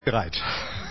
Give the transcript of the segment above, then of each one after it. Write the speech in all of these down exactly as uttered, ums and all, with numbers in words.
Bereit.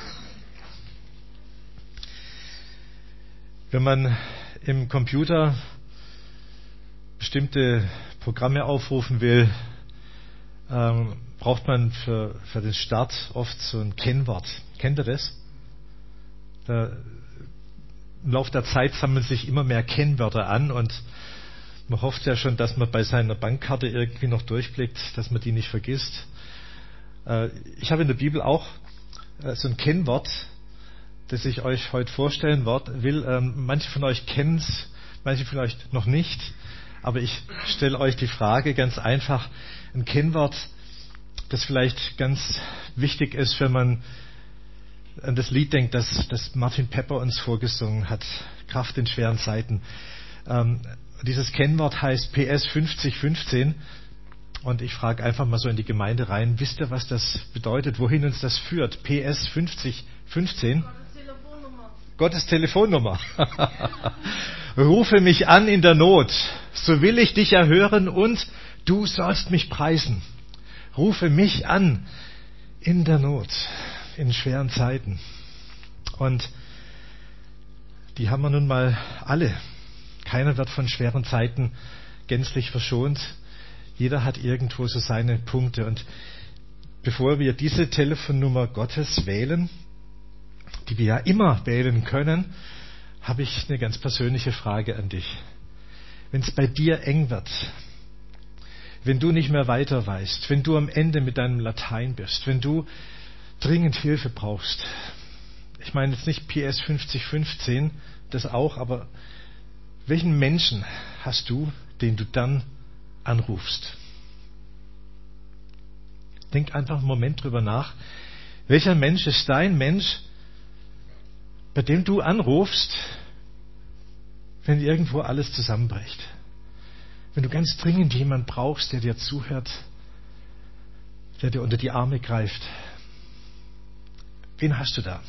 Wenn man im Computer bestimmte Programme aufrufen will, ähm, braucht man für, für den Start oft so ein Kennwort. Kennt ihr das? Da, Im Laufe der Zeit sammeln sich immer mehr Kennwörter an und man hofft ja schon, dass man bei seiner Bankkarte irgendwie noch durchblickt, dass man die nicht vergisst. Äh, ich habe in der Bibel auch so ein Kennwort, das ich euch heute vorstellen will. Ähm, manche von euch kennen es, manche vielleicht noch nicht. Aber ich stelle euch die Frage ganz einfach. Ein Kennwort, das vielleicht ganz wichtig ist, wenn man an das Lied denkt, das, das Martin Pepper uns vorgesungen hat. Kraft in schweren Zeiten. Ähm, dieses Kennwort heißt P S fünfzig fünfzehn. Und ich frage einfach mal so in die Gemeinde rein, wisst ihr, was das bedeutet, wohin uns das führt? P S fünfzig fünfzehn? Gottes Telefonnummer. Gottes Telefonnummer. Rufe mich an in der Not, so will ich dich erhören und du sollst mich preisen. Rufe mich an in der Not, in schweren Zeiten. Und die haben wir nun mal alle. Keiner wird von schweren Zeiten gänzlich verschont. Jeder hat irgendwo so seine Punkte. Und bevor wir diese Telefonnummer Gottes wählen, die wir ja immer wählen können, habe ich eine ganz persönliche Frage an dich. Wenn es bei dir eng wird, wenn du nicht mehr weiter weißt, wenn du am Ende mit deinem Latein bist, wenn du dringend Hilfe brauchst, ich meine jetzt nicht P S fünfzig fünfzehn, das auch, aber welchen Menschen hast du, den du dann anrufst? Denk einfach einen Moment drüber nach. Welcher Mensch ist dein Mensch, bei dem du anrufst, wenn irgendwo alles zusammenbricht? Wenn du ganz dringend jemanden brauchst, der dir zuhört, der dir unter die Arme greift. Wen hast du da?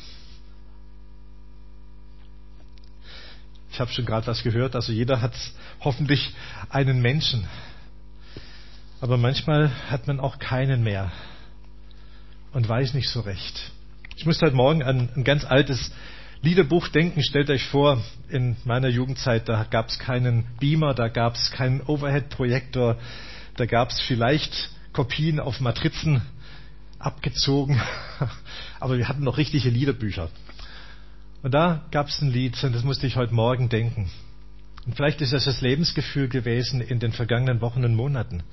Ich habe schon gerade was gehört, also jeder hat hoffentlich einen Menschen. Aber manchmal hat man auch keinen mehr und weiß nicht so recht. Ich musste heute Morgen an ein ganz altes Liederbuch denken. Stellt euch vor, in meiner Jugendzeit, da gab es keinen Beamer, da gab es keinen Overhead-Projektor, da gab es vielleicht Kopien auf Matrizen abgezogen, aber wir hatten noch richtige Liederbücher. Und da gab es ein Lied, und das musste ich heute Morgen denken. Und vielleicht ist das das Lebensgefühl gewesen in den vergangenen Wochen und Monaten.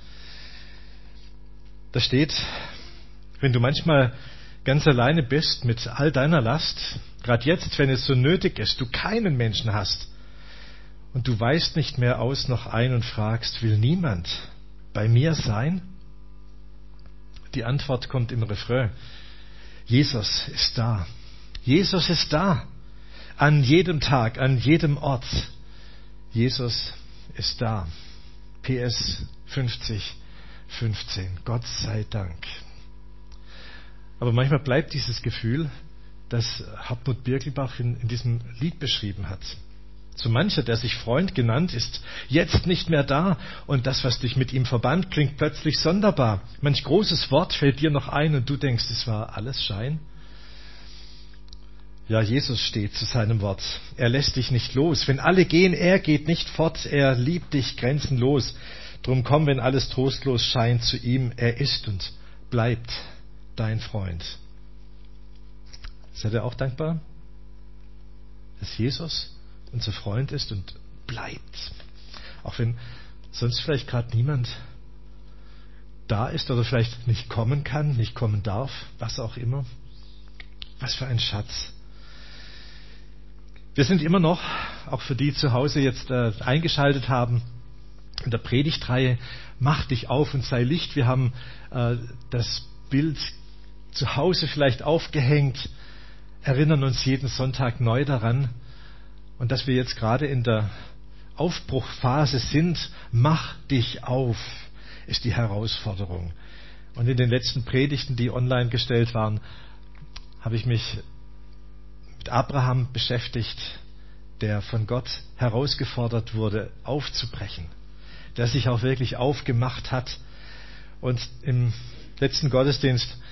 Da steht, wenn du manchmal ganz alleine bist mit all deiner Last, gerade jetzt, wenn es so nötig ist, du keinen Menschen hast und du weißt nicht mehr aus noch ein und fragst, will niemand bei mir sein? Die Antwort kommt im Refrain. Jesus ist da. Jesus ist da. An jedem Tag, an jedem Ort. Jesus ist da. P S fünfzig fünfzehn. Gott sei Dank. Aber manchmal bleibt dieses Gefühl, das Hartmut Birkelbach in, in diesem Lied beschrieben hat. So mancher, der sich Freund genannt, ist jetzt nicht mehr da und das, was dich mit ihm verband, klingt plötzlich sonderbar. Manch großes Wort fällt dir noch ein und du denkst, es war alles Schein. Ja, Jesus steht zu seinem Wort. Er lässt dich nicht los. Wenn alle gehen, er geht nicht fort. Er liebt dich grenzenlos. Drum komm, wenn alles trostlos scheint, zu ihm. Er ist und bleibt dein Freund. Seid ihr auch dankbar, dass Jesus unser Freund ist und bleibt? Auch wenn sonst vielleicht gerade niemand da ist oder vielleicht nicht kommen kann, nicht kommen darf, was auch immer. Was für ein Schatz. Wir sind immer noch, auch für die zu Hause jetzt äh, eingeschaltet haben, in der Predigtreihe Mach dich auf und sei Licht. Wir haben äh, das Bild zu Hause vielleicht aufgehängt, erinnern uns jeden Sonntag neu daran. Und dass wir jetzt gerade in der Aufbruchphase sind, mach dich auf, ist die Herausforderung. Und in den letzten Predigten, die online gestellt waren, habe ich mich mit Abraham beschäftigt, der von Gott herausgefordert wurde, aufzubrechen, der sich auch wirklich aufgemacht hat. Und im letzten Gottesdienst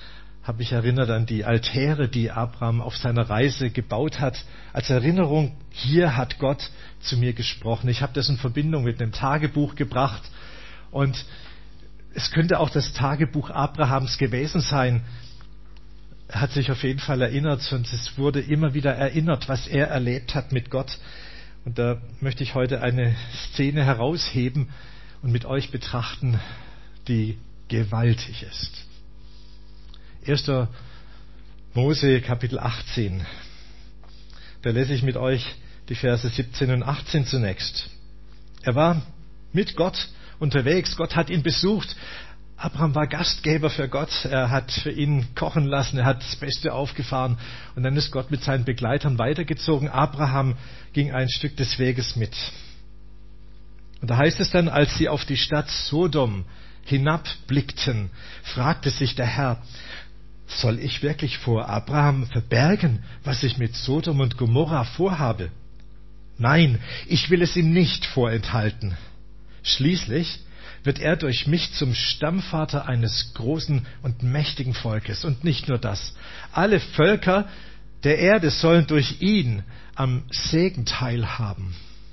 habe mich erinnert an die Altäre, die Abraham auf seiner Reise gebaut hat. Als Erinnerung, hier hat Gott zu mir gesprochen. Ich habe das in Verbindung mit einem Tagebuch gebracht. Und es könnte auch das Tagebuch Abrahams gewesen sein. Er hat sich auf jeden Fall erinnert und es wurde immer wieder erinnert, was er erlebt hat mit Gott. Und da möchte ich heute eine Szene herausheben und mit euch betrachten, die gewaltig ist. erster Mose Kapitel achtzehn. Da lese ich mit euch die Verse siebzehn und achtzehn zunächst. Er war mit Gott unterwegs. Gott hat ihn besucht. Abraham war Gastgeber für Gott. Er hat für ihn kochen lassen. Er hat das Beste aufgefahren. Und dann ist Gott mit seinen Begleitern weitergezogen. Abraham ging ein Stück des Weges mit. Und da heißt es dann, als sie auf die Stadt Sodom hinabblickten, fragte sich der Herr, soll ich wirklich vor Abraham verbergen, was ich mit Sodom und Gomorra vorhabe? Nein, ich will es ihm nicht vorenthalten. Schließlich wird er durch mich zum Stammvater eines großen und mächtigen Volkes. Und nicht nur das. Alle Völker der Erde sollen durch ihn am Segen teilhaben.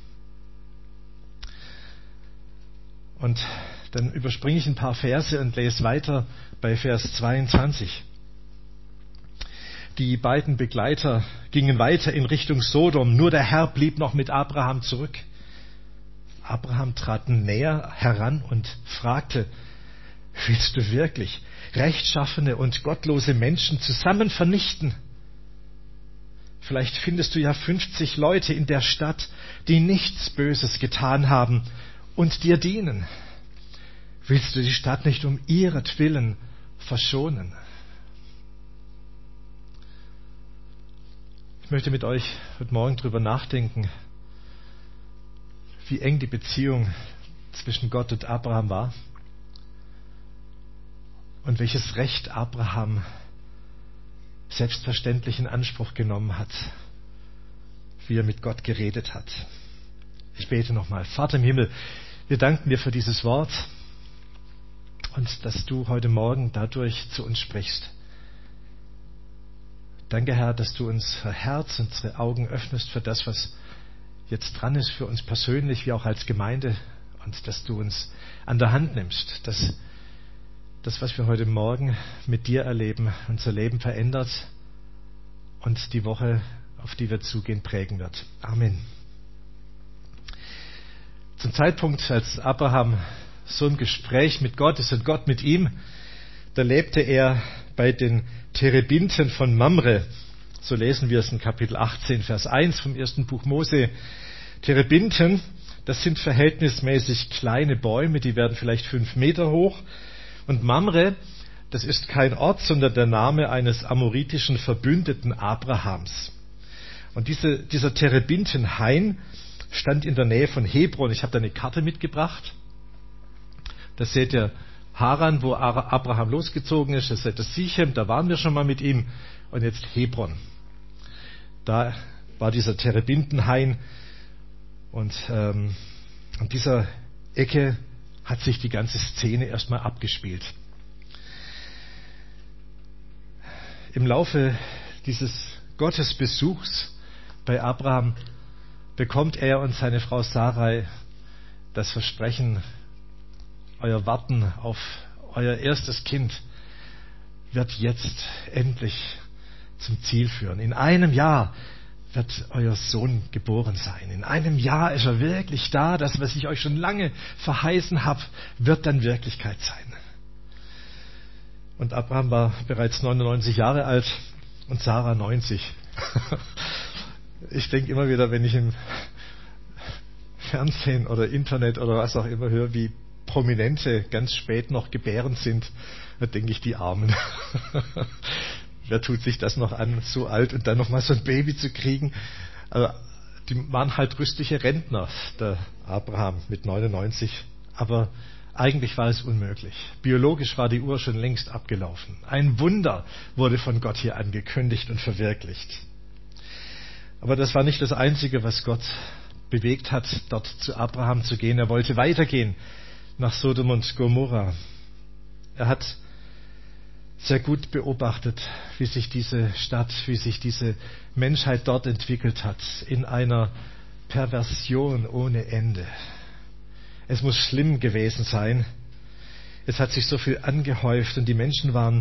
Und dann überspringe ich ein paar Verse und lese weiter bei Vers zweiundzwanzig. Die beiden Begleiter gingen weiter in Richtung Sodom, nur der Herr blieb noch mit Abraham zurück. Abraham trat näher heran und fragte, willst du wirklich rechtschaffene und gottlose Menschen zusammen vernichten? Vielleicht findest du ja fünfzig Leute in der Stadt, die nichts Böses getan haben und dir dienen. Willst du die Stadt nicht um ihretwillen verschonen? Ich möchte mit euch heute Morgen darüber nachdenken, wie eng die Beziehung zwischen Gott und Abraham war und welches Recht Abraham selbstverständlich in Anspruch genommen hat, wie er mit Gott geredet hat. Ich bete nochmal. Vater im Himmel, wir danken dir für dieses Wort und dass du heute Morgen dadurch zu uns sprichst. Danke, Herr, dass du unser Herz, unsere Augen öffnest für das, was jetzt dran ist, für uns persönlich wie auch als Gemeinde, und dass du uns an der Hand nimmst, dass das, was wir heute Morgen mit dir erleben, unser Leben verändert und die Woche, auf die wir zugehen, prägen wird. Amen. Zum Zeitpunkt, als Abraham so im Gespräch mit Gott ist und Gott mit ihm, da lebte er bei den Terebinten von Mamre. So lesen wir es in Kapitel achtzehn, Vers eins vom ersten Buch Mose. Terebinten, das sind verhältnismäßig kleine Bäume, die werden vielleicht fünf Meter hoch. Und Mamre, das ist kein Ort, sondern der Name eines amoritischen Verbündeten Abrahams. Und diese, dieser Terebintenhain stand in der Nähe von Hebron. Ich habe da eine Karte mitgebracht. Da seht ihr Haran, wo Abraham losgezogen ist. Das seht ihr Sichem, da waren wir schon mal mit ihm. Und jetzt Hebron. Da war dieser Terebintenhain. Und ähm, an dieser Ecke hat sich die ganze Szene erstmal abgespielt. Im Laufe dieses Gottesbesuchs bei Abraham bekommt er und seine Frau Sarai das Versprechen, euer Warten auf euer erstes Kind wird jetzt endlich zum Ziel führen. In einem Jahr wird euer Sohn geboren sein. In einem Jahr ist er wirklich da. Das, was ich euch schon lange verheißen habe, wird dann Wirklichkeit sein. Und Abraham war bereits neunundneunzig Jahre alt und Sarah neunzig. Ich denke immer wieder, wenn ich im Fernsehen oder Internet oder was auch immer höre, wie Prominente ganz spät noch gebärend sind, da denke ich, die Armen. Wer tut sich das noch an, so alt und dann noch mal so ein Baby zu kriegen? Also, die waren halt rüstliche Rentner, der Abraham mit neunundneunzig. Aber eigentlich war es unmöglich. Biologisch war die Uhr schon längst abgelaufen. Ein Wunder wurde von Gott hier angekündigt und verwirklicht. Aber das war nicht das Einzige, was Gott bewegt hat, dort zu Abraham zu gehen. Er wollte weitergehen nach Sodom und Gomorra. Er hat sehr gut beobachtet, wie sich diese Stadt, wie sich diese Menschheit dort entwickelt hat, in einer Perversion ohne Ende. Es muss schlimm gewesen sein. Es hat sich so viel angehäuft und die Menschen waren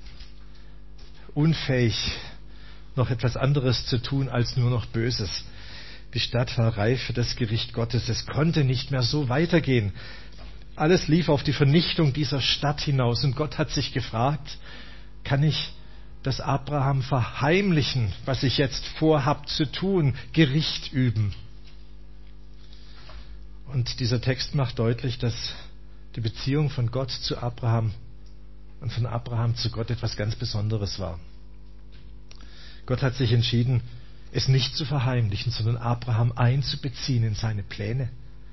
unfähig, noch etwas anderes zu tun als nur noch Böses. Die Stadt war reif für das Gericht Gottes. Es konnte nicht mehr so weitergehen. Alles lief auf die Vernichtung dieser Stadt hinaus. Und Gott hat sich gefragt, kann ich das Abraham verheimlichen, was ich jetzt vorhab zu tun, Gericht üben? Und dieser Text macht deutlich, dass die Beziehung von Gott zu Abraham und von Abraham zu Gott etwas ganz Besonderes war. Gott hat sich entschieden, es nicht zu verheimlichen, sondern Abraham einzubeziehen in seine Pläne.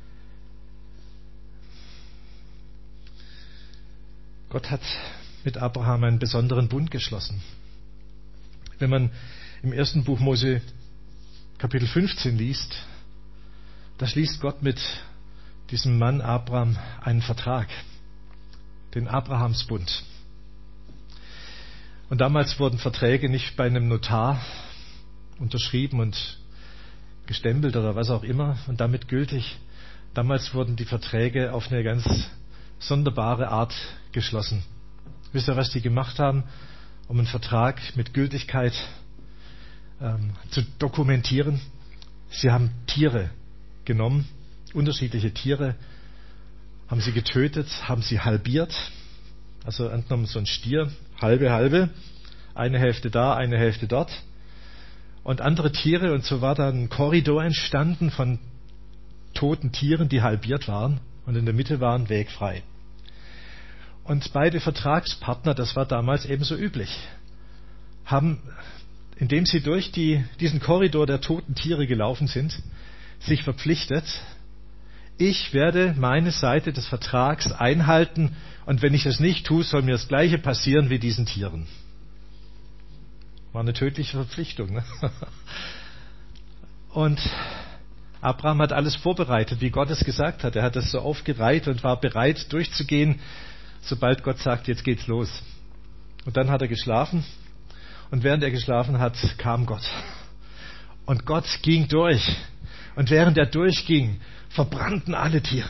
Gott hat mit Abraham einen besonderen Bund geschlossen. Wenn man im ersten Buch Mose Kapitel fünfzehn liest, da schließt Gott mit diesem Mann Abraham einen Vertrag, den Abrahamsbund. Und damals wurden Verträge nicht bei einem Notar unterschrieben und gestempelt oder was auch immer und damit gültig. Damals wurden die Verträge auf eine ganz sonderbare Art geschlossen. Wisst ihr, was die gemacht haben, um einen Vertrag mit Gültigkeit ähm, zu dokumentieren? Sie haben Tiere genommen, unterschiedliche Tiere, haben sie getötet, haben sie halbiert, also angenommen so ein Stier, halbe, halbe, eine Hälfte da, eine Hälfte dort und andere Tiere, und so war dann ein Korridor entstanden von toten Tieren, die halbiert waren, und in der Mitte war ein Weg frei. Und beide Vertragspartner, das war damals ebenso üblich, haben, indem sie durch die, diesen Korridor der toten Tiere gelaufen sind, sich verpflichtet, ich werde meine Seite des Vertrags einhalten und wenn ich das nicht tue, soll mir das Gleiche passieren wie diesen Tieren. War eine tödliche Verpflichtung. Ne? Und Abraham hat alles vorbereitet, wie Gott es gesagt hat. Er hat das so aufgereiht und war bereit durchzugehen, sobald Gott sagt, jetzt geht's los. Und dann hat er geschlafen und während er geschlafen hat, kam Gott. Und Gott ging durch. Und während er durchging, verbrannten alle Tiere.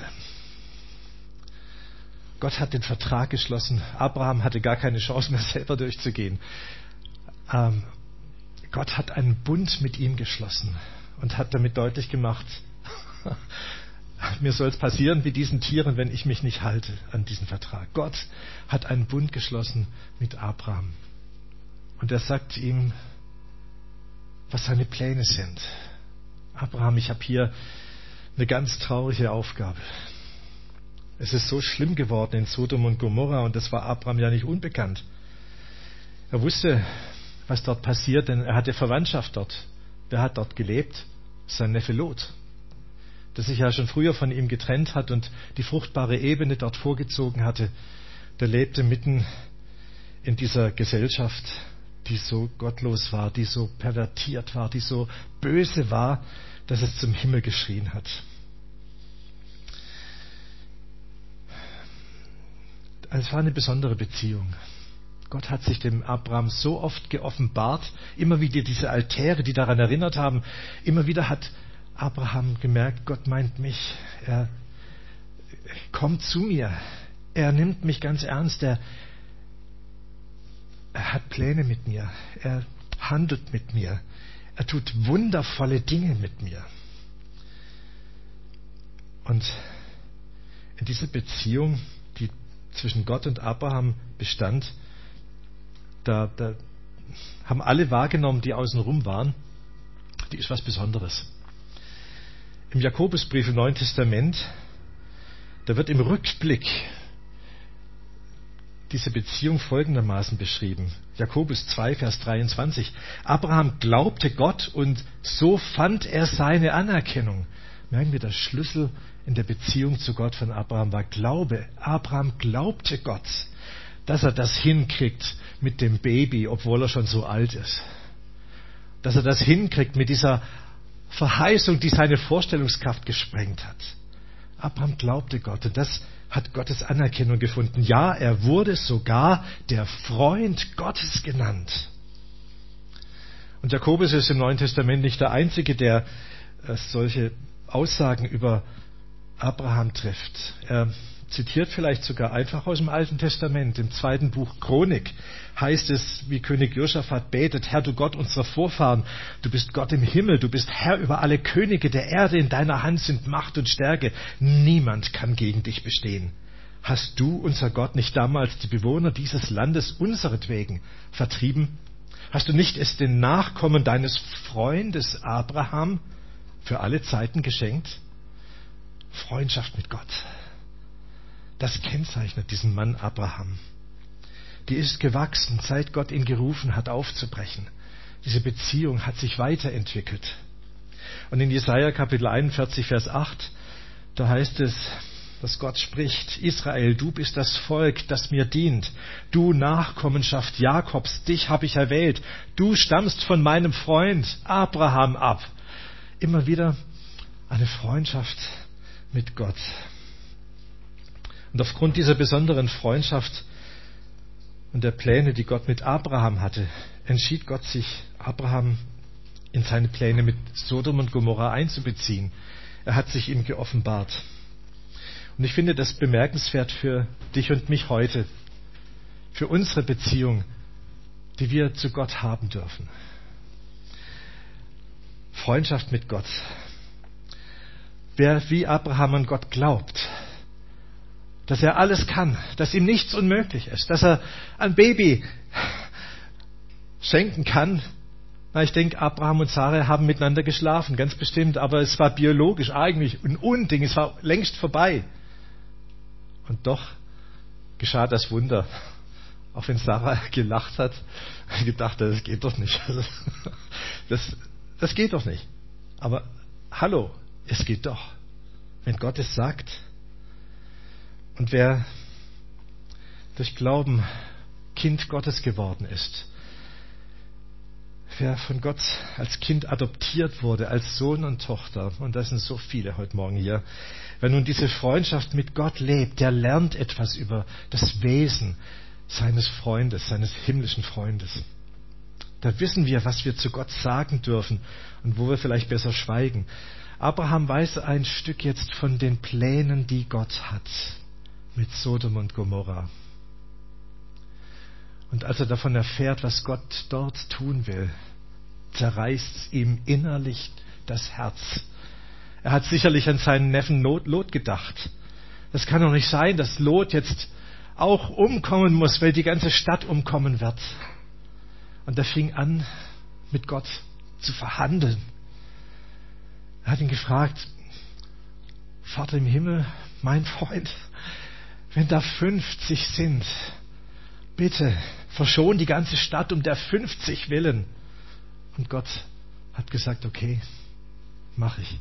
Gott hat den Vertrag geschlossen. Abraham hatte gar keine Chance mehr, selber durchzugehen. Ähm, Gott hat einen Bund mit ihm geschlossen und hat damit deutlich gemacht, mir soll es passieren wie diesen Tieren, wenn ich mich nicht halte an diesen Vertrag. Gott hat einen Bund geschlossen mit Abraham. Und er sagt ihm, was seine Pläne sind. Abraham, ich habe hier eine ganz traurige Aufgabe. Es ist so schlimm geworden in Sodom und Gomorra und das war Abraham ja nicht unbekannt. Er wusste, was dort passiert, denn er hatte Verwandtschaft dort. Wer hat dort gelebt? Sein Neffe Lot, der sich ja schon früher von ihm getrennt hat und die fruchtbare Ebene dort vorgezogen hatte. Der lebte mitten in dieser Gesellschaft, die so gottlos war, die so pervertiert war, die so böse war, dass es zum Himmel geschrien hat. Es war eine besondere Beziehung. Gott hat sich dem Abraham so oft geoffenbart, immer wieder diese Altäre, die daran erinnert haben, immer wieder hat Abraham gemerkt, Gott meint mich, er kommt zu mir, er nimmt mich ganz ernst, er, er hat Pläne mit mir, er handelt mit mir, er tut wundervolle Dinge mit mir. Und in dieser Beziehung, die zwischen Gott und Abraham bestand, da, da haben alle wahrgenommen, die außenrum waren, die ist was Besonderes. Im Jakobusbrief im Neuen Testament, da wird im Rückblick diese Beziehung folgendermaßen beschrieben. Jakobus zwei, Vers dreiundzwanzig. Abraham glaubte Gott und so fand er seine Anerkennung. Merken wir, der Schlüssel in der Beziehung zu Gott von Abraham war Glaube. Abraham glaubte Gott, dass er das hinkriegt mit dem Baby, obwohl er schon so alt ist. Dass er das hinkriegt mit dieser Verheißung, die seine Vorstellungskraft gesprengt hat. Abraham glaubte Gott und das hat Gottes Anerkennung gefunden. Ja, er wurde sogar der Freund Gottes genannt. Und Jakobus ist im Neuen Testament nicht der Einzige, der solche Aussagen über Abraham trifft. Er zitiert vielleicht sogar einfach aus dem Alten Testament. Im zweiten Buch Chronik heißt es, wie König Josaphat betet: Herr, du Gott unserer Vorfahren, du bist Gott im Himmel, du bist Herr über alle Könige der Erde, in deiner Hand sind Macht und Stärke. Niemand kann gegen dich bestehen. Hast du, unser Gott, nicht damals die Bewohner dieses Landes unseretwegen vertrieben? Hast du nicht es den Nachkommen deines Freundes Abraham für alle Zeiten geschenkt? Freundschaft mit Gott. Das kennzeichnet diesen Mann Abraham. Die ist gewachsen, seit Gott ihn gerufen hat, aufzubrechen. Diese Beziehung hat sich weiterentwickelt. Und in Jesaja Kapitel einundvierzig, Vers acht, da heißt es, dass Gott spricht: Israel, du bist das Volk, das mir dient. Du Nachkommenschaft Jakobs, dich habe ich erwählt. Du stammst von meinem Freund Abraham ab. Immer wieder eine Freundschaft mit Gott. Und aufgrund dieser besonderen Freundschaft und der Pläne, die Gott mit Abraham hatte, entschied Gott sich, Abraham in seine Pläne mit Sodom und Gomorra einzubeziehen. Er hat sich ihm geoffenbart. Und ich finde das bemerkenswert für dich und mich heute, für unsere Beziehung, die wir zu Gott haben dürfen. Freundschaft mit Gott. Wer wie Abraham an Gott glaubt, dass er alles kann, dass ihm nichts unmöglich ist, dass er ein Baby schenken kann. Na, ich denke, Abraham und Sarah haben miteinander geschlafen, ganz bestimmt, aber es war biologisch eigentlich ein Unding, es war längst vorbei. Und doch geschah das Wunder. Auch wenn Sarah gelacht hat und gedacht hat, das geht doch nicht. Das, das geht doch nicht. Aber hallo, es geht doch. Wenn Gott es sagt. Und wer durch Glauben Kind Gottes geworden ist, wer von Gott als Kind adoptiert wurde, als Sohn und Tochter, und das sind so viele heute Morgen hier, wer nun diese Freundschaft mit Gott lebt, der lernt etwas über das Wesen seines Freundes, seines himmlischen Freundes. Da wissen wir, was wir zu Gott sagen dürfen und wo wir vielleicht besser schweigen. Abraham weiß ein Stück jetzt von den Plänen, die Gott hat mit Sodom und Gomorra. Und als er davon erfährt, was Gott dort tun will, zerreißt es ihm innerlich das Herz. Er hat sicherlich an seinen Neffen Lot gedacht. Das kann doch nicht sein, dass Lot jetzt auch umkommen muss, weil die ganze Stadt umkommen wird. Und er fing an, mit Gott zu verhandeln. Er hat ihn gefragt: Vater im Himmel, mein Freund, wenn da fünfzig sind, bitte verschon die ganze Stadt um der fünfzig willen. Und Gott hat gesagt: Okay, mach ich.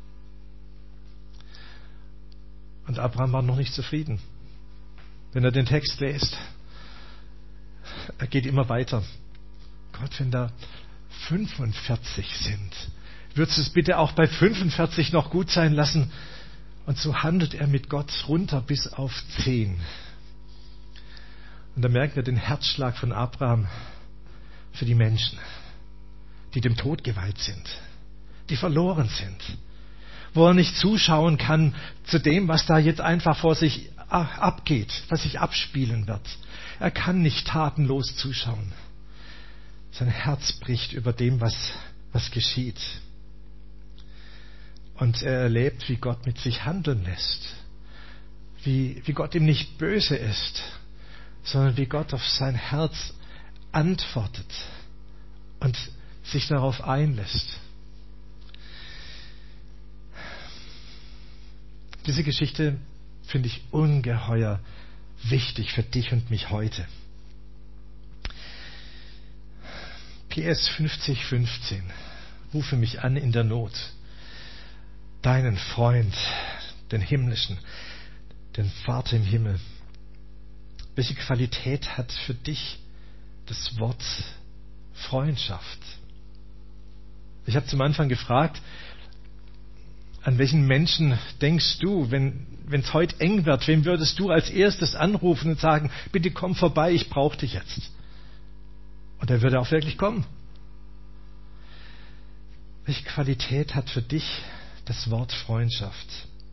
Und Abraham war noch nicht zufrieden. Wenn er den Text liest, er geht immer weiter. Gott, wenn da fünfundvierzig sind, würdest du es bitte auch bei fünfundvierzig noch gut sein lassen? Und so handelt er mit Gott runter bis auf zehn. Und da merken wir den Herzschlag von Abraham für die Menschen, die dem Tod geweiht sind, die verloren sind, wo er nicht zuschauen kann zu dem, was da jetzt einfach vor sich abgeht, was sich abspielen wird. Er kann nicht tatenlos zuschauen. Sein Herz bricht über dem, was, was geschieht. Und er erlebt, wie Gott mit sich handeln lässt. Wie, wie Gott ihm nicht böse ist, sondern wie Gott auf sein Herz antwortet und sich darauf einlässt. Diese Geschichte finde ich ungeheuer wichtig für dich und mich heute. P S fünfzig fünfzehn. Rufe mich an in der Not. Deinen Freund, den himmlischen, den Vater im Himmel. Welche Qualität hat für dich das Wort Freundschaft? Ich habe zum Anfang gefragt, An welchen Menschen denkst du, wenn wenn es heute eng wird? Wem würdest du als erstes anrufen und sagen, bitte komm vorbei, ich brauche dich jetzt? Und er würde auch wirklich kommen. Welche Qualität hat für dich das Wort Freundschaft?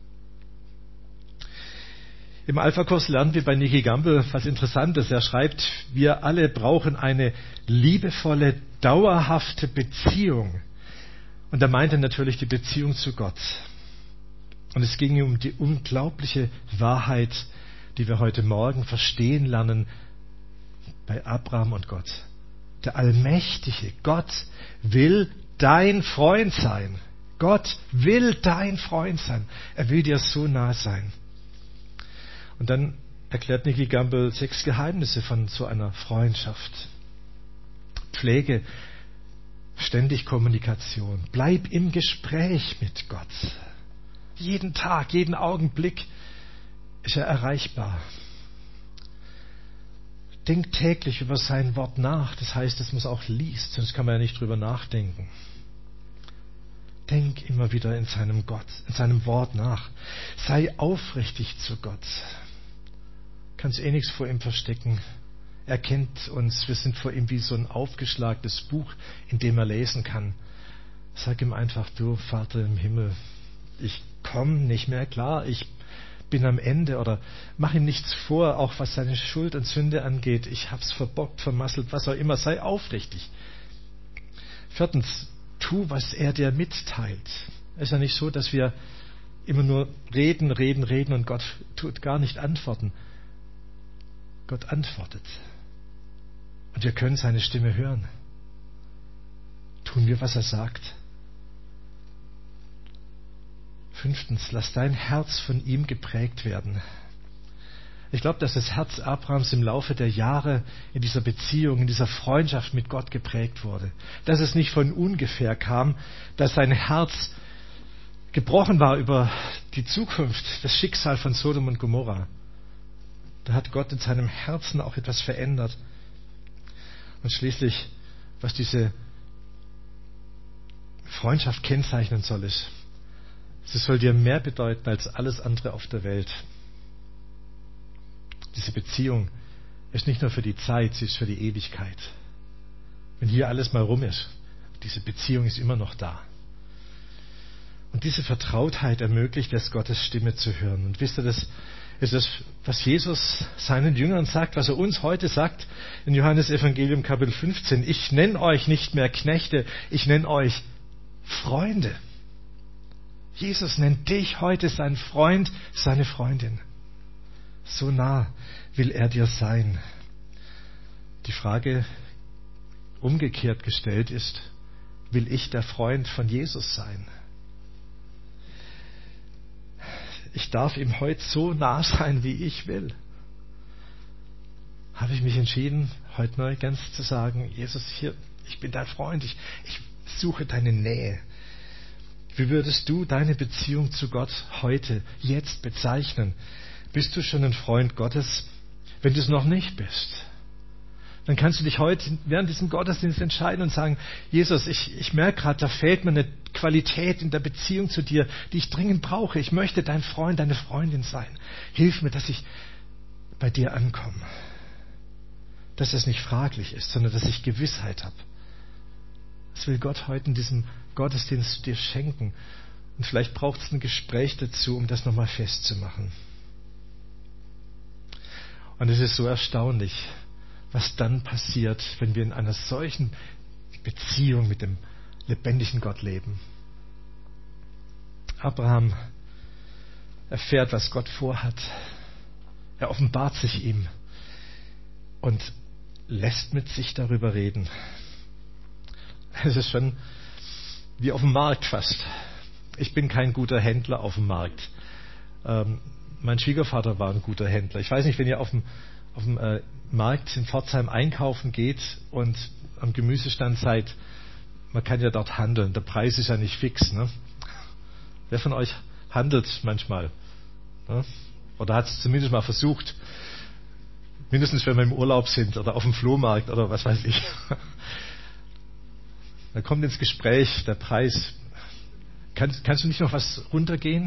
Im Alpha-Kurs lernen wir bei Nicky Gamble was Interessantes. Er schreibt, wir alle brauchen eine liebevolle, dauerhafte Beziehung. Und er meinte natürlich die Beziehung zu Gott. Und es ging um die unglaubliche Wahrheit, die wir heute Morgen verstehen lernen bei Abraham und Gott. Der allmächtige Gott will dein Freund sein. Gott will dein Freund sein. Er will dir so nah sein. Und dann erklärt Nicky Gamble sechs Geheimnisse von so einer Freundschaft. Pflege ständig Kommunikation. Bleib im Gespräch mit Gott. Jeden Tag, jeden Augenblick ist er erreichbar. Denk täglich über sein Wort nach. Das heißt, dass man es auch liest, sonst kann man ja nicht drüber nachdenken. Denk immer wieder in seinem Gott, in seinem Wort nach. Sei aufrichtig zu Gott. Kannst eh nichts vor ihm verstecken. Er kennt uns. Wir sind vor ihm wie so ein aufgeschlagenes Buch, in dem er lesen kann. Sag ihm einfach, du Vater im Himmel, ich komme nicht mehr klar. Ich bin am Ende, oder mach ihm nichts vor, auch was seine Schuld und Sünde angeht. Ich hab's verbockt, vermasselt, was auch immer. Sei aufrichtig. Viertens, tu, was er dir mitteilt. Es ist ja nicht so, dass wir immer nur reden, reden, reden und Gott tut gar nicht antworten. Gott antwortet. Und wir können seine Stimme hören. Tun wir, was er sagt. Fünftens, lass dein Herz von ihm geprägt werden. Ich glaube, dass das Herz Abrahams im Laufe der Jahre in dieser Beziehung, in dieser Freundschaft mit Gott geprägt wurde. Dass es nicht von ungefähr kam, dass sein Herz gebrochen war über die Zukunft, das Schicksal von Sodom und Gomorra. Da hat Gott in seinem Herzen auch etwas verändert. Und schließlich, was diese Freundschaft kennzeichnen soll, ist, sie soll dir mehr bedeuten als alles andere auf der Welt. Diese Beziehung ist nicht nur für die Zeit, sie ist für die Ewigkeit. Wenn hier alles mal rum ist, diese Beziehung ist immer noch da. Und diese Vertrautheit ermöglicht es, Gottes Stimme zu hören. Und wisst ihr, das ist das, was Jesus seinen Jüngern sagt, was er uns heute sagt in Johannes Evangelium Kapitel fünfzehn. Ich nenne euch nicht mehr Knechte, ich nenne euch Freunde. Jesus nennt dich heute sein Freund, seine Freundin. So nah will er dir sein. Die Frage umgekehrt gestellt ist, will ich der Freund von Jesus sein? Ich darf ihm heute so nah sein, wie ich will. Habe ich mich entschieden, heute neu ganz zu sagen, Jesus, hier, ich bin dein Freund, ich, ich suche deine Nähe. Wie würdest du deine Beziehung zu Gott heute, jetzt bezeichnen? Bist du schon ein Freund Gottes? Wenn du es noch nicht bist, dann kannst du dich heute während diesem Gottesdienst entscheiden und sagen, Jesus, ich, ich merke gerade, da fehlt mir eine Qualität in der Beziehung zu dir, die ich dringend brauche. Ich möchte dein Freund, deine Freundin sein. Hilf mir, dass ich bei dir ankomme. Dass es nicht fraglich ist, sondern dass ich Gewissheit habe. Das will Gott heute in diesem Gottesdienst dir schenken. Und vielleicht braucht es ein Gespräch dazu, um das nochmal festzumachen. Und es ist so erstaunlich, was dann passiert, wenn wir in einer solchen Beziehung mit dem lebendigen Gott leben. Abraham erfährt, was Gott vorhat. Er offenbart sich ihm und lässt mit sich darüber reden. Es ist schon wie auf dem Markt fast. Ich bin kein guter Händler auf dem Markt. Ähm, mein Schwiegervater war ein guter Händler. Ich weiß nicht, wenn ihr auf dem, auf dem äh, Markt in Pforzheim einkaufen geht und am Gemüsestand seid, man kann ja dort handeln. Der Preis ist ja nicht fix. Ne? Wer von euch handelt manchmal? Ne? Oder hat es zumindest mal versucht? Mindestens, wenn wir im Urlaub sind oder auf dem Flohmarkt oder was weiß ich. Da kommt ins Gespräch der Preis. Kannst, kannst du nicht noch was runtergehen?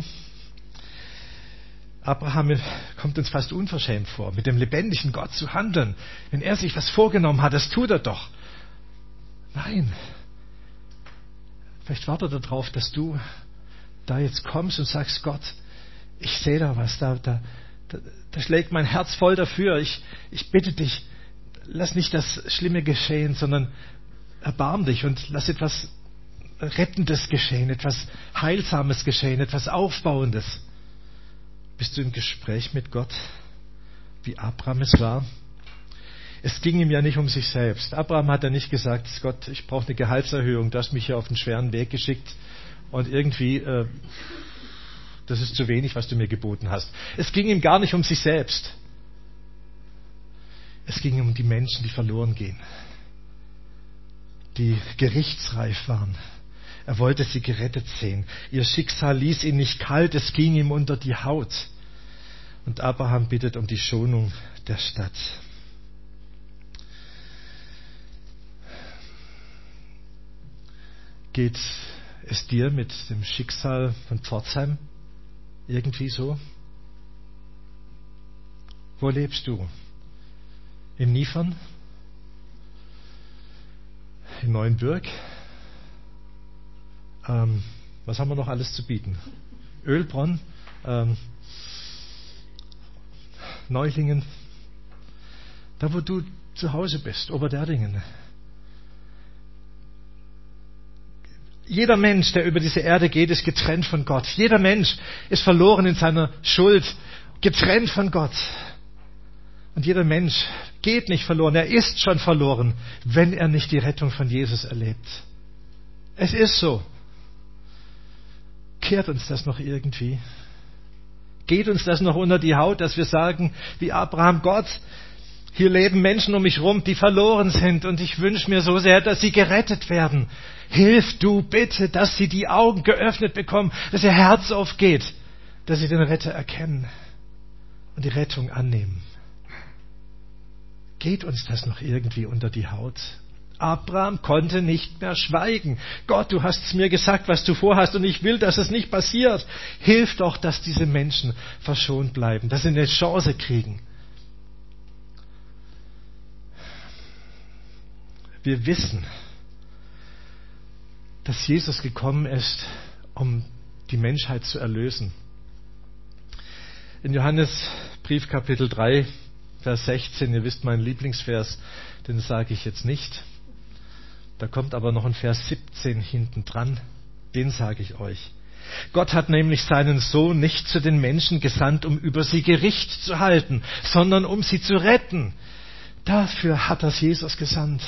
Abraham kommt uns fast unverschämt vor, mit dem lebendigen Gott zu handeln. Wenn er sich was vorgenommen hat, das tut er doch. Nein. Vielleicht wartet er darauf, dass du da jetzt kommst und sagst, Gott, ich sehe da was, da, da, da, da schlägt mein Herz voll dafür. Ich, ich bitte dich, lass nicht das Schlimme geschehen, sondern erbarm dich und lass etwas Rettendes geschehen, etwas Heilsames geschehen, etwas Aufbauendes. Bist du im Gespräch mit Gott, wie Abraham es war? Es ging ihm ja nicht um sich selbst. Abraham hat ja nicht gesagt, Gott, ich brauche eine Gehaltserhöhung, du hast mich hier auf einen schweren Weg geschickt und irgendwie, äh, das ist zu wenig, was du mir geboten hast. Es ging ihm gar nicht um sich selbst. Es ging ihm um die Menschen, die verloren gehen, die gerichtsreif waren. Er wollte sie gerettet sehen. Ihr Schicksal ließ ihn nicht kalt, es ging ihm unter die Haut. Und Abraham bittet um die Schonung der Stadt. Geht es dir mit dem Schicksal von Pforzheim irgendwie so? Wo lebst du? In Niefern? In Neuenbürg? Ähm, was haben wir noch alles zu bieten? Ölbronn, ähm, Neulingen, da wo du zu Hause bist, Oberderdingen. Jeder Mensch, der über diese Erde geht, ist getrennt von Gott. Jeder Mensch ist verloren in seiner Schuld, getrennt von Gott. Und jeder Mensch geht nicht verloren, er ist schon verloren, wenn er nicht die Rettung von Jesus erlebt. Es ist so. Kehrt uns das noch irgendwie? Geht uns das noch unter die Haut, dass wir sagen, wie Abraham, Gott, hier leben Menschen um mich rum, die verloren sind und ich wünsche mir so sehr, dass sie gerettet werden. Hilf du bitte, dass sie die Augen geöffnet bekommen, dass ihr Herz aufgeht, dass sie den Retter erkennen und die Rettung annehmen. Geht uns das noch irgendwie unter die Haut? Abraham konnte nicht mehr schweigen. Gott, du hast es mir gesagt, was du vorhast und ich will, dass es nicht passiert. Hilf doch, dass diese Menschen verschont bleiben, dass sie eine Chance kriegen. Wir wissen, dass Jesus gekommen ist, um die Menschheit zu erlösen. In Johannes Brief Kapitel drei, Vers sechzehn, ihr wisst meinen Lieblingsvers, den sage ich jetzt nicht. Da kommt aber noch ein Vers siebzehn hinten dran, den sage ich euch. Gott hat nämlich seinen Sohn nicht zu den Menschen gesandt, um über sie Gericht zu halten, sondern um sie zu retten. Dafür hat das Jesus gesandt.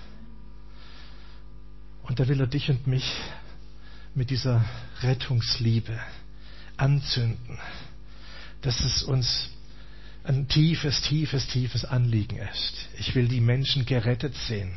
Und da will er dich und mich mit dieser Rettungsliebe anzünden, dass es uns ein tiefes, tiefes, tiefes Anliegen ist. Ich will die Menschen gerettet sehen.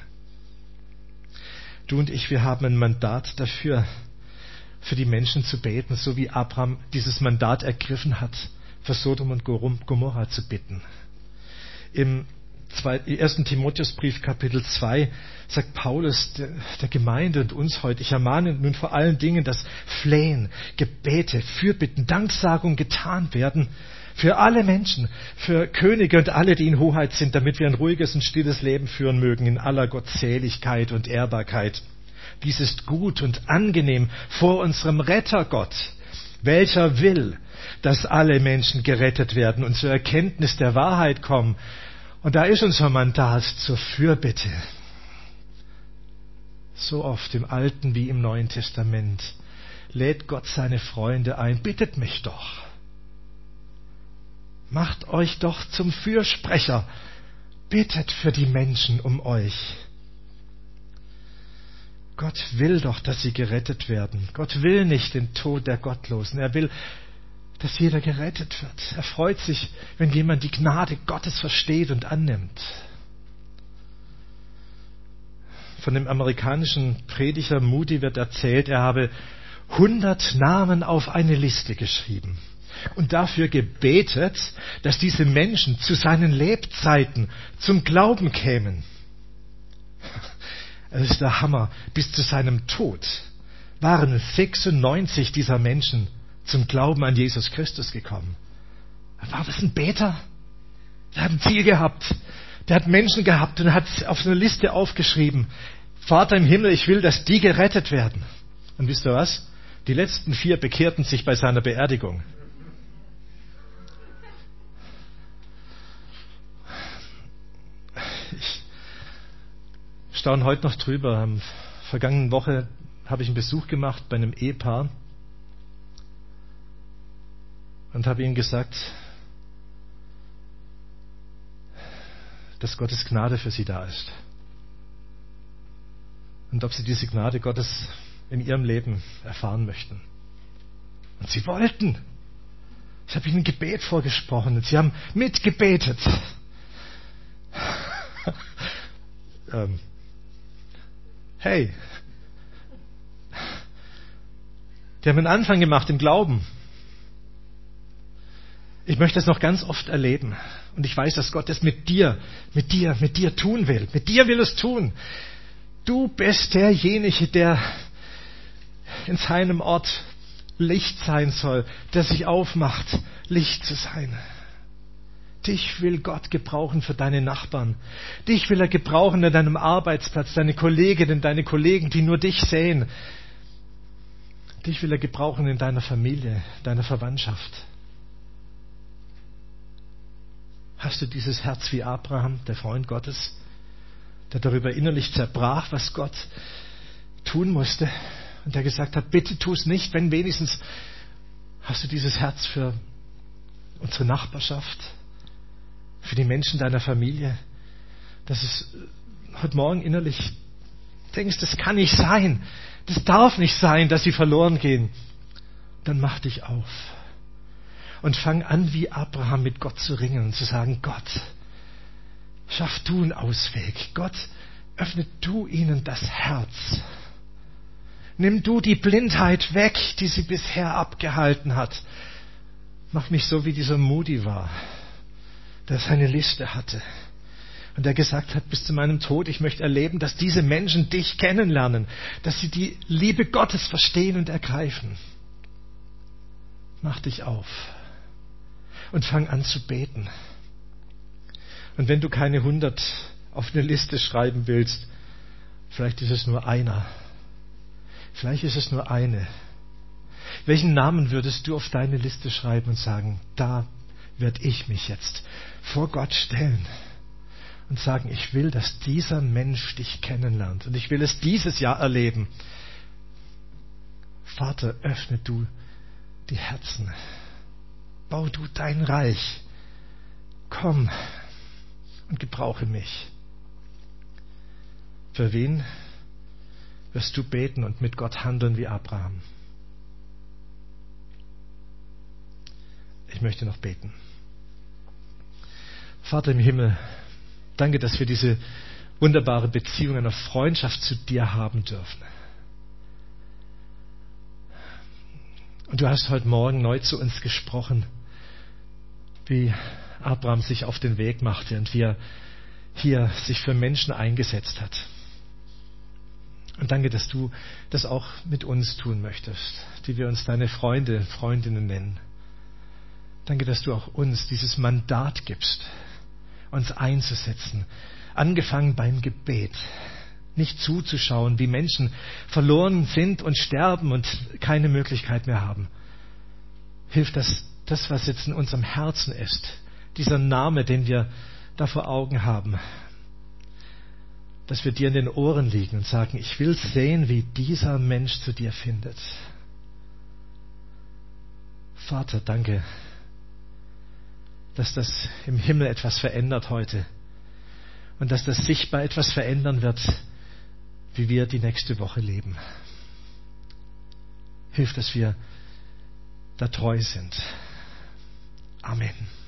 Du und ich, wir haben ein Mandat dafür, für die Menschen zu beten, so wie Abraham dieses Mandat ergriffen hat, für Sodom und Gomorra zu bitten. Im ersten Timotheusbrief Kapitel zwei sagt Paulus der, der Gemeinde und uns heute, ich ermahne nun vor allen Dingen, dass Flehen, Gebete, Fürbitten, Danksagung getan werden für alle Menschen, für Könige und alle, die in Hoheit sind, damit wir ein ruhiges und stilles Leben führen mögen in aller Gottseligkeit und Ehrbarkeit. Dies ist gut und angenehm vor unserem Rettergott, welcher will, dass alle Menschen gerettet werden und zur Erkenntnis der Wahrheit kommen. Und da ist unser Mandat zur Fürbitte. So oft im Alten wie im Neuen Testament lädt Gott seine Freunde ein, bittet mich doch. Macht euch doch zum Fürsprecher. Bittet für die Menschen um euch. Gott will doch, dass sie gerettet werden. Gott will nicht den Tod der Gottlosen. Er will, dass jeder gerettet wird. Er freut sich, wenn jemand die Gnade Gottes versteht und annimmt. Von dem amerikanischen Prediger Moody wird erzählt, er habe hundert Namen auf eine Liste geschrieben und dafür gebetet, dass diese Menschen zu seinen Lebzeiten zum Glauben kämen. Es ist der Hammer. Bis zu seinem Tod waren sechsundneunzig dieser Menschen zum Glauben an Jesus Christus gekommen. War das ein Beter? Der hat ein Ziel gehabt. Der hat Menschen gehabt und hat auf so eine Liste aufgeschrieben: Vater im Himmel, ich will, dass die gerettet werden. Und wisst ihr was? Die letzten vier bekehrten sich bei seiner Beerdigung. Ich staune heute noch drüber. Am vergangenen Woche habe ich einen Besuch gemacht bei einem Ehepaar und habe ihnen gesagt, dass Gottes Gnade für sie da ist. Und ob sie diese Gnade Gottes in ihrem Leben erfahren möchten. Und sie wollten. Ich habe ihnen Gebet vorgesprochen und sie haben mitgebetet. ähm, hey, die haben einen Anfang gemacht im Glauben. Ich möchte das noch ganz oft erleben. Und ich weiß, dass Gott das mit dir, mit dir, mit dir tun will. Mit dir will es tun. Du bist derjenige, der in seinem Ort Licht sein soll, der sich aufmacht, Licht zu sein. Dich will Gott gebrauchen für deine Nachbarn. Dich will er gebrauchen an deinem Arbeitsplatz, deine Kolleginnen, deine Kollegen, die nur dich sehen. Dich will er gebrauchen in deiner Familie, deiner Verwandtschaft. Hast du dieses Herz wie Abraham, der Freund Gottes, der darüber innerlich zerbrach, was Gott tun musste und der gesagt hat, bitte tu es nicht, wenn wenigstens hast du dieses Herz für unsere Nachbarschaft, für die Menschen deiner Familie, dass es heute Morgen innerlich denkst, das kann nicht sein, das darf nicht sein, dass sie verloren gehen. Dann mach dich auf. Und fang an, wie Abraham mit Gott zu ringen und zu sagen, Gott, schaff du einen Ausweg. Gott, öffne du ihnen das Herz. Nimm du die Blindheit weg, die sie bisher abgehalten hat. Mach mich so, wie dieser Moody war, der seine Liste hatte. Und der gesagt hat, bis zu meinem Tod, ich möchte erleben, dass diese Menschen dich kennenlernen, dass sie die Liebe Gottes verstehen und ergreifen. Mach dich auf. Und fang an zu beten. Und wenn du keine hundert auf eine Liste schreiben willst, vielleicht ist es nur einer. Vielleicht ist es nur eine. Welchen Namen würdest du auf deine Liste schreiben und sagen, da werde ich mich jetzt vor Gott stellen und sagen, ich will, dass dieser Mensch dich kennenlernt und ich will es dieses Jahr erleben. Vater, öffne du die Herzen. Bau du dein Reich. Komm und gebrauche mich. Für wen wirst du beten und mit Gott handeln wie Abraham? Ich möchte noch beten. Vater im Himmel, danke, dass wir diese wunderbare Beziehung einer Freundschaft zu dir haben dürfen. Und du hast heute Morgen neu zu uns gesprochen, wie Abraham sich auf den Weg machte und wie er hier sich für Menschen eingesetzt hat. Und danke, dass du das auch mit uns tun möchtest, die wir uns deine Freunde, Freundinnen nennen. Danke, dass du auch uns dieses Mandat gibst, uns einzusetzen, angefangen beim Gebet, nicht zuzuschauen, wie Menschen verloren sind und sterben und keine Möglichkeit mehr haben. Hilf, dass das, was jetzt in unserem Herzen ist, dieser Name, den wir da vor Augen haben, dass wir dir in den Ohren liegen und sagen, ich will sehen, wie dieser Mensch zu dir findet. Vater, danke, dass das im Himmel etwas verändert heute und dass das sichtbar etwas verändern wird, wie wir die nächste Woche leben. Hilf, dass wir da treu sind. Amen.